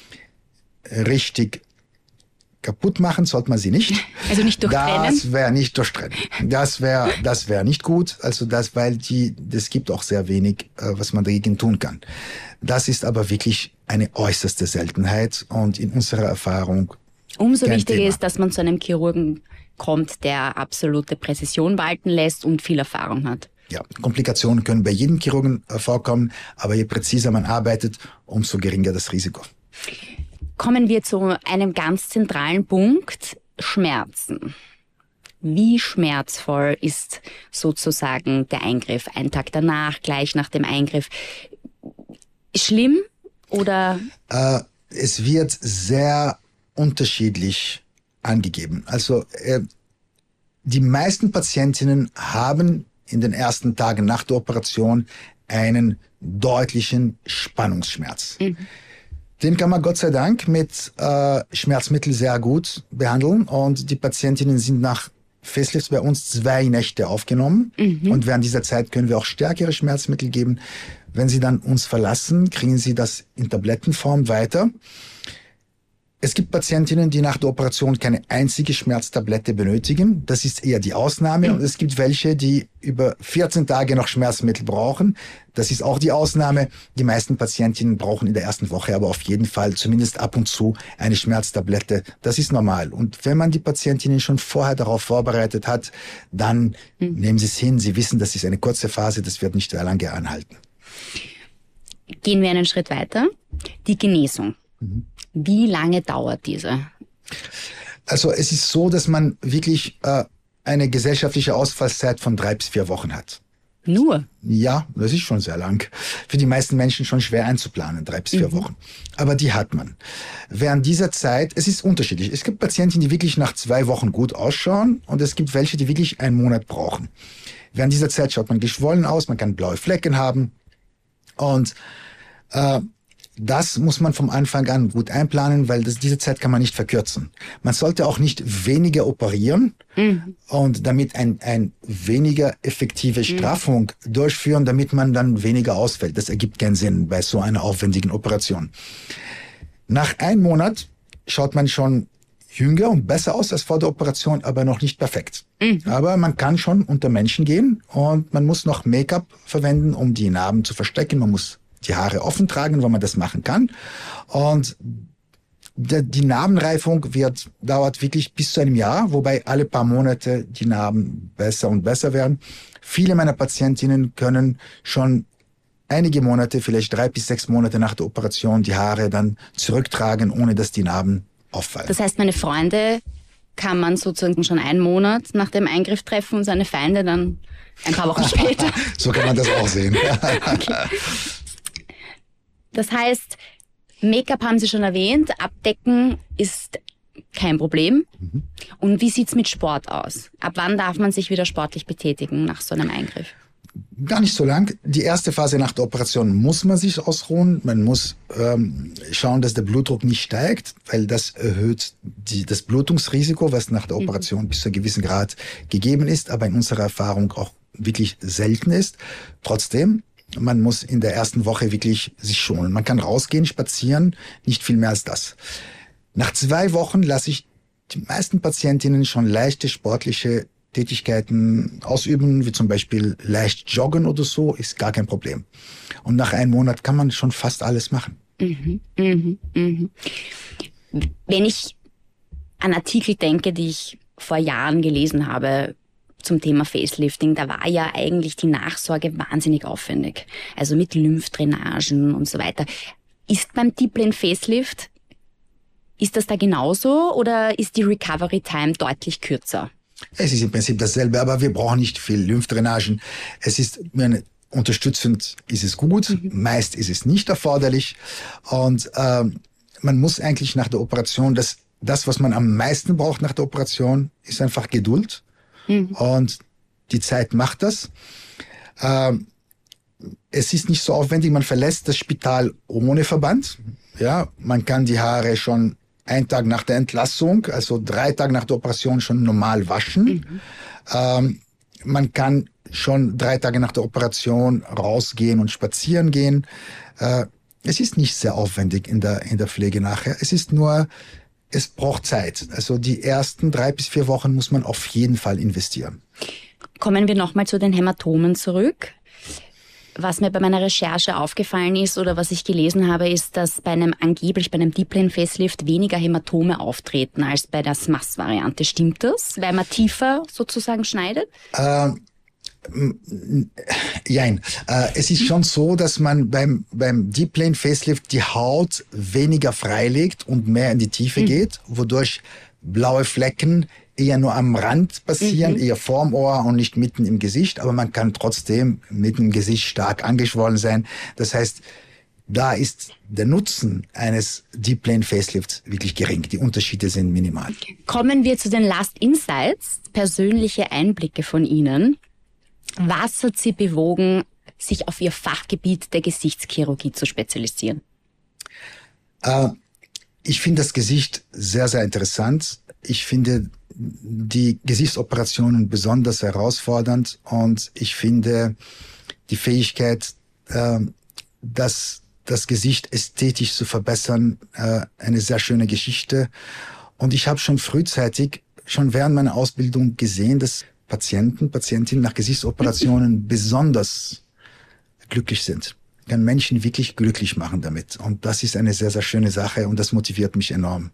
Richtig kaputt machen sollte man sie nicht. Also nicht durchtrennen? Das wäre nicht durchtrennen. Das wäre nicht gut. Also weil das gibt auch sehr wenig, was man dagegen tun kann. Das ist aber wirklich eine äußerste Seltenheit und in unserer Erfahrung umso wichtiger Thema. ist, dass man zu einem Chirurgen kommt, der absolute Präzision walten lässt und viel Erfahrung hat. Ja, Komplikationen können bei jedem Chirurgen vorkommen, aber je präziser man arbeitet, umso geringer das Risiko. Kommen wir zu einem ganz zentralen Punkt, Schmerzen. Wie schmerzvoll ist sozusagen der Eingriff? Ein Tag danach, gleich nach dem Eingriff? Schlimm oder? Es wird sehr unterschiedlich angegeben. Also die meisten Patientinnen haben in den ersten Tagen nach der Operation einen deutlichen Spannungsschmerz. Den kann man Gott sei Dank mit Schmerzmitteln sehr gut behandeln und die Patientinnen sind nach Facelifts bei uns 2 Nächte aufgenommen und während dieser Zeit können wir auch stärkere Schmerzmittel geben. Wenn sie dann uns verlassen, kriegen sie das in Tablettenform weiter. Es gibt Patientinnen, die nach der Operation keine einzige Schmerztablette benötigen. Das ist eher die Ausnahme. Und es gibt welche, die über 14 Tage noch Schmerzmittel brauchen. Das ist auch die Ausnahme. Die meisten Patientinnen brauchen in der ersten Woche aber auf jeden Fall zumindest ab und zu eine Schmerztablette. Das ist normal. Und wenn man die Patientinnen schon vorher darauf vorbereitet hat, dann nehmen sie es hin. Sie wissen, das ist eine kurze Phase, das wird nicht sehr lange anhalten. Gehen wir einen Schritt weiter. Die Genesung. Wie lange dauert diese? Also es ist so, dass man wirklich eine gesellschaftliche Ausfallszeit von 3 bis 4 Wochen hat. Nur? Ja, das ist schon sehr lang. Für die meisten Menschen schon schwer einzuplanen, 3 bis 4 Wochen. Aber die hat man. Während dieser Zeit, es ist unterschiedlich. Es gibt Patienten, die wirklich nach 2 Wochen gut ausschauen und es gibt welche, die wirklich einen Monat brauchen. Während dieser Zeit schaut man geschwollen aus, man kann blaue Flecken haben und das muss man vom Anfang an gut einplanen, weil diese Zeit kann man nicht verkürzen. Man sollte auch nicht weniger operieren und damit ein weniger effektive Straffung durchführen, damit man dann weniger ausfällt. Das ergibt keinen Sinn bei so einer aufwendigen Operation. Nach 1 Monat schaut man schon jünger und besser aus als vor der Operation, aber noch nicht perfekt. Aber man kann schon unter Menschen gehen und man muss noch Make-up verwenden, um die Narben zu verstecken. Man muss die Haare offen tragen, wenn man das machen kann. Und die Narbenreifung dauert wirklich bis zu einem Jahr, wobei alle paar Monate die Narben besser und besser werden. Viele meiner Patientinnen können schon einige Monate, vielleicht 3 bis 6 Monate nach der Operation die Haare dann zurücktragen, ohne dass die Narben auffallen. Das heißt, meine Freunde kann man sozusagen schon 1 Monat nach dem Eingriff treffen und seine Feinde dann ein paar Wochen später. So kann man das auch sehen. Okay. Das heißt, Make-up haben Sie schon erwähnt, abdecken ist kein Problem. Und wie sieht's mit Sport aus? Ab wann darf man sich wieder sportlich betätigen nach so einem Eingriff? Gar nicht so lang. Die erste Phase nach der Operation muss man sich ausruhen. Man muss schauen, dass der Blutdruck nicht steigt, weil das erhöht das Blutungsrisiko, was nach der Operation bis zu einem gewissen Grad gegeben ist, aber in unserer Erfahrung auch wirklich selten ist. Trotzdem, man muss in der ersten Woche wirklich sich schonen. Man kann rausgehen, spazieren, nicht viel mehr als das. Nach 2 Wochen lasse ich die meisten Patientinnen schon leichte sportliche Tätigkeiten ausüben, wie zum Beispiel leicht joggen oder so, ist gar kein Problem. Und nach 1 Monat kann man schon fast alles machen. Wenn ich an Artikel denke, die ich vor Jahren gelesen habe, zum Thema Facelifting, da war ja eigentlich die Nachsorge wahnsinnig aufwendig. Also mit Lymphdrainagen und so weiter. Ist beim Deep Plane Facelift, ist das da genauso oder ist die Recovery Time deutlich kürzer? Es ist im Prinzip dasselbe, aber wir brauchen nicht viel Lymphdrainagen. Es ist unterstützend, ist es gut, meist ist es nicht erforderlich. Und man muss eigentlich nach der Operation, das, was man am meisten braucht nach der Operation, ist einfach Geduld. Und die Zeit macht das. Es ist nicht so aufwendig, man verlässt das Spital ohne Verband. Ja, man kann die Haare schon einen Tag nach der Entlassung, also 3 Tage nach der Operation schon normal waschen. Man kann schon 3 Tage nach der Operation rausgehen und spazieren gehen. Es ist nicht sehr aufwendig in der Pflege nachher. Es ist nur, es braucht Zeit. Also die ersten 3 bis 4 Wochen muss man auf jeden Fall investieren. Kommen wir nochmal zu den Hämatomen zurück. Was mir bei meiner Recherche aufgefallen ist oder was ich gelesen habe, ist, dass angeblich bei einem Deep Plane Facelift weniger Hämatome auftreten als bei der SMAS-Variante. Stimmt das? Weil man tiefer sozusagen schneidet? Jein. Es ist schon so, dass man beim Deep Plane Facelift die Haut weniger freilegt und mehr in die Tiefe geht, wodurch blaue Flecken eher nur am Rand passieren, eher vorm Ohr und nicht mitten im Gesicht, aber man kann trotzdem mitten im Gesicht stark angeschwollen sein. Das heißt, da ist der Nutzen eines Deep Plane Facelifts wirklich gering. Die Unterschiede sind minimal. Kommen wir zu den Last Insights, persönliche Einblicke von Ihnen. Was hat Sie bewogen, sich auf Ihr Fachgebiet der Gesichtschirurgie zu spezialisieren? Ich finde das Gesicht sehr, sehr interessant. Ich finde die Gesichtsoperationen besonders herausfordernd und ich finde die Fähigkeit, das Gesicht ästhetisch zu verbessern, eine sehr schöne Geschichte. Und ich habe schon frühzeitig, schon während meiner Ausbildung gesehen, dass Patientinnen nach Gesichtsoperationen besonders glücklich sind. Kann Menschen wirklich glücklich machen damit. Und das ist eine sehr, sehr schöne Sache und das motiviert mich enorm.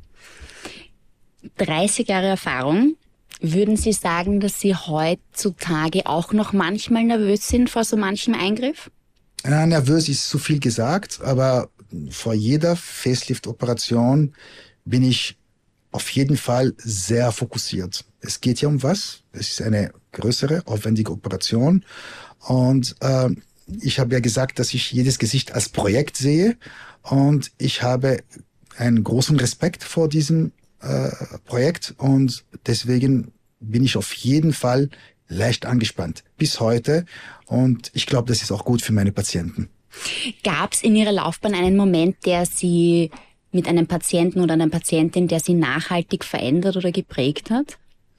30 Jahre Erfahrung. Würden Sie sagen, dass Sie heutzutage auch noch manchmal nervös sind vor so manchem Eingriff? Ja, nervös ist zu viel gesagt, aber vor jeder Facelift-Operation bin ich auf jeden Fall sehr fokussiert. Es geht ja um was. Es ist eine größere, aufwendige Operation. Und ich habe ja gesagt, dass ich jedes Gesicht als Projekt sehe. Und ich habe einen großen Respekt vor diesem Projekt. Und deswegen bin ich auf jeden Fall leicht angespannt. Bis heute. Und ich glaube, das ist auch gut für meine Patienten. Gab es in Ihrer Laufbahn einen Moment, der Sie mit einem Patienten oder einer Patientin, der Sie nachhaltig verändert oder geprägt hat?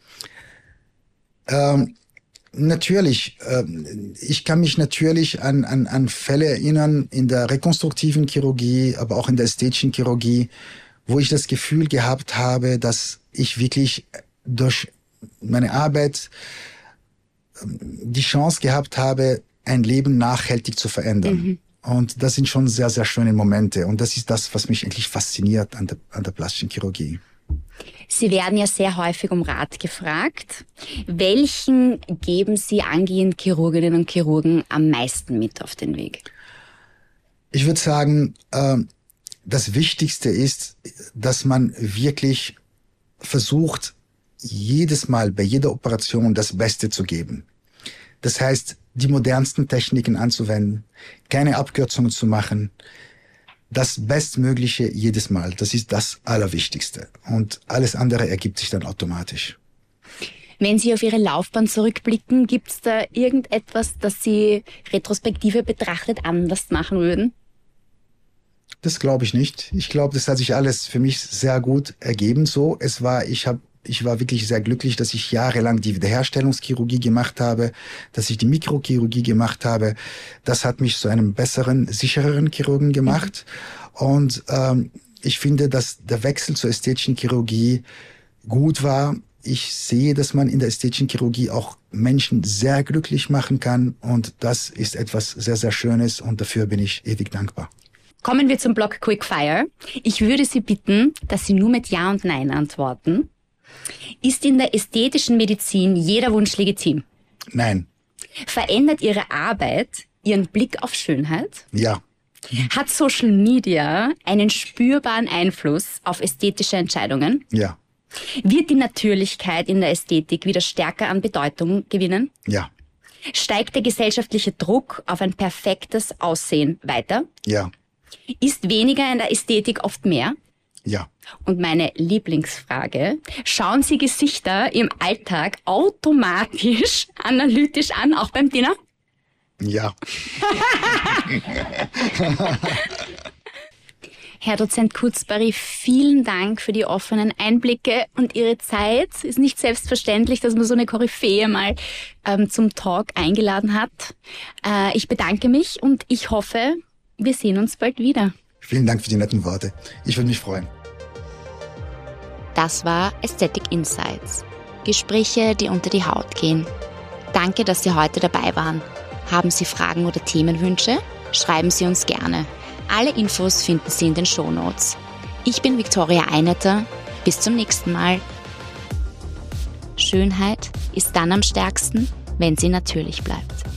Natürlich. Ich kann mich natürlich an Fälle erinnern in der rekonstruktiven Chirurgie, aber auch in der ästhetischen Chirurgie, wo ich das Gefühl gehabt habe, dass ich wirklich durch meine Arbeit die Chance gehabt habe, ein Leben nachhaltig zu verändern. Und das sind schon sehr, sehr schöne Momente. Und das ist das, was mich eigentlich fasziniert an der plastischen Chirurgie. Sie werden ja sehr häufig um Rat gefragt. Welchen geben Sie angehenden Chirurginnen und Chirurgen am meisten mit auf den Weg? Ich würde sagen, das Wichtigste ist, dass man wirklich versucht, jedes Mal bei jeder Operation das Beste zu geben. Das heißt, die modernsten Techniken anzuwenden, keine Abkürzungen zu machen, das Bestmögliche jedes Mal. Das ist das Allerwichtigste. Und alles andere ergibt sich dann automatisch. Wenn Sie auf Ihre Laufbahn zurückblicken, gibt es da irgendetwas, das Sie retrospektive betrachtet anders machen würden? Das glaube ich nicht. Ich glaube, das hat sich alles für mich sehr gut ergeben so. Ich war wirklich sehr glücklich, dass ich jahrelang die Wiederherstellungschirurgie gemacht habe, dass ich die Mikrochirurgie gemacht habe. Das hat mich zu einem besseren, sichereren Chirurgen gemacht. Und ich finde, dass der Wechsel zur ästhetischen Chirurgie gut war. Ich sehe, dass man in der ästhetischen Chirurgie auch Menschen sehr glücklich machen kann. Und das ist etwas sehr, sehr Schönes und dafür bin ich ewig dankbar. Kommen wir zum Block Quickfire. Ich würde Sie bitten, dass Sie nur mit Ja und Nein antworten. Ist in der ästhetischen Medizin jeder Wunsch legitim? Nein. Verändert Ihre Arbeit Ihren Blick auf Schönheit? Ja. Hat Social Media einen spürbaren Einfluss auf ästhetische Entscheidungen? Ja. Wird die Natürlichkeit in der Ästhetik wieder stärker an Bedeutung gewinnen? Ja. Steigt der gesellschaftliche Druck auf ein perfektes Aussehen weiter? Ja. Ist weniger in der Ästhetik oft mehr? Ja. Und meine Lieblingsfrage, schauen Sie Gesichter im Alltag automatisch analytisch an, auch beim Dinner? Ja. Herr Dozent Kurzbari, vielen Dank für die offenen Einblicke und Ihre Zeit. Ist nicht selbstverständlich, dass man so eine Koryphäe mal zum Talk eingeladen hat. Ich bedanke mich und ich hoffe, wir sehen uns bald wieder. Vielen Dank für die netten Worte. Ich würde mich freuen. Das war Aesthetic Insights. Gespräche, die unter die Haut gehen. Danke, dass Sie heute dabei waren. Haben Sie Fragen oder Themenwünsche? Schreiben Sie uns gerne. Alle Infos finden Sie in den Shownotes. Ich bin Viktoria Einetter. Bis zum nächsten Mal. Schönheit ist dann am stärksten, wenn sie natürlich bleibt.